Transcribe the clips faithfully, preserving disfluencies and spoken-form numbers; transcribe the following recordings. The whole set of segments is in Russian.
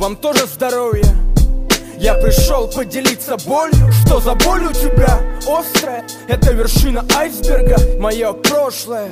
вам тоже здоровья. Я пришел поделиться болью. Что за боль у тебя? Острая? Это вершина айсберга. Мое прошлое,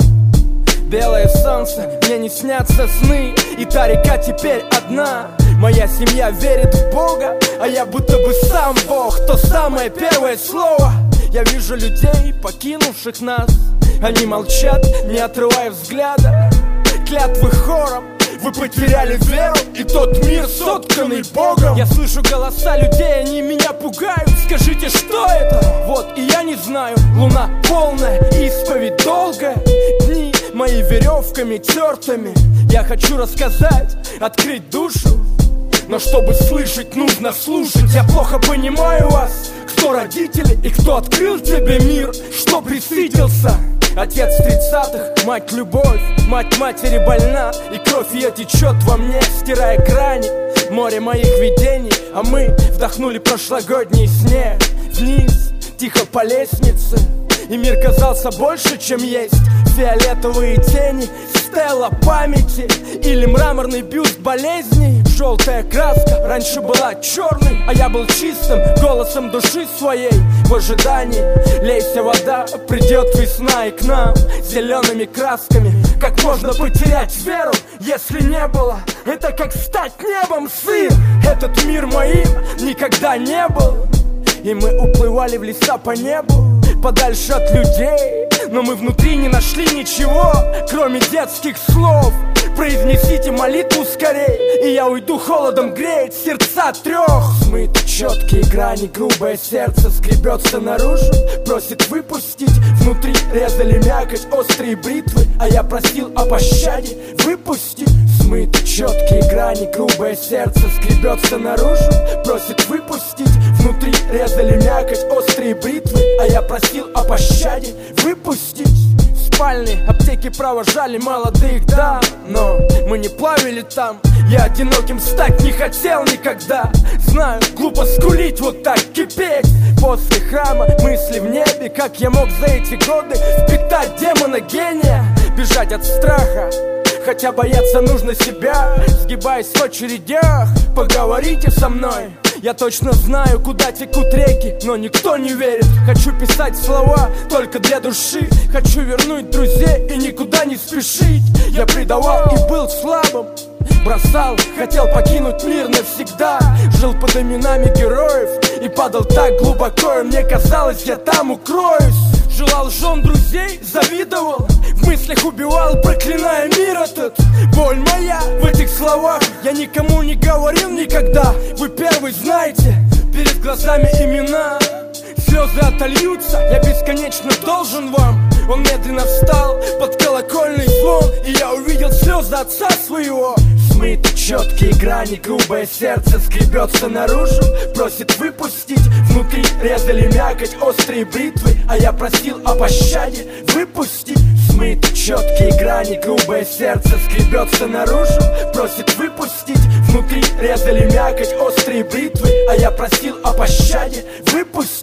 белое солнце, мне не снятся сны. И та река теперь одна. Моя семья верит в Бога, а я будто бы сам Бог. То самое первое слово. Я вижу людей, покинувших нас. Они молчат, не отрывая взгляда. Клятвы хором. Вы потеряли веру, и тот мир, сотканный Богом. Я слышу голоса людей, они меня пугают. Скажите, что это? Вот, и я не знаю. Луна полная, исповедь долгая. Дни мои веревками тертыми. Я хочу рассказать, открыть душу. Но чтобы слышать, нужно слушать. Я плохо понимаю вас. Кто родители и кто открыл тебе мир? Что присытился? Отец тридцатых, мать любовь, мать матери больна. И кровь ее течет во мне, стирая грани. Море моих видений, а мы вдохнули прошлогодний снег. Вниз, тихо по лестнице. И мир казался больше, чем есть. Фиолетовые тени, стела памяти. Или мраморный бюст болезней. Желтая краска раньше была черной, а я был чистым голосом души своей. В ожидании лейся вода, придет весна и к нам зелеными красками. Как можно потерять веру, если не было? Это как стать небом, сыр. Этот мир моим никогда не был. И мы уплывали в леса по небу, подальше от людей. Но мы внутри не нашли ничего, кроме детских слов. Произнесите молитву скорей, и я уйду, холодом греет сердца трех. Смыты четкие грани, грубое сердце скребется наружу, просит выпустить. Внутри резали мякоть, острые бритвы, а я просил о пощаде. Выпусти. Смыты четкие грани, грубое сердце скребется наружу, просит выпустить. Внутри резали мякоть, острые бритвы, а я просил о пощаде. Выпустить. Спальни, аптеки провожали молодых дам, но мы не плавили там. Я одиноким стать не хотел никогда. Знаю, глупо скулить, вот так кипеть. После храма мысли в небе. Как я мог за эти годы впитать демона гения? Бежать от страха, хотя бояться нужно себя. Сгибаясь в очередях, поговорите со мной. Я точно знаю, куда текут реки, но никто не верит. Хочу писать слова только для души. Хочу вернуть друзей и никуда не спешить. Я предавал и был слабым, бросал, хотел покинуть мир навсегда. Жил под именами героев и падал так глубоко, и мне казалось, я там укроюсь. Желал жен друзей, завидовал, в мыслях убивал, проклиная мир этот. Боль моя в этих словах, я никому не говорил никогда. Вы первый знаете, перед глазами имена. Слезы отольются, я бесконечно должен вам. Он медленно встал под колокольный звон, и я увидел слезы отца своего. Смыты четкие грани, грубое сердце скребется наружу, просит выпустить. Внутри резали мякоть, острые бритвы, а я просил о пощаде. Выпусти. Смыты четкие грани, грубое сердце скребется наружу, просит выпустить. Внутри резали мякоть, острые бритвы, а я просил о пощаде. Выпусти.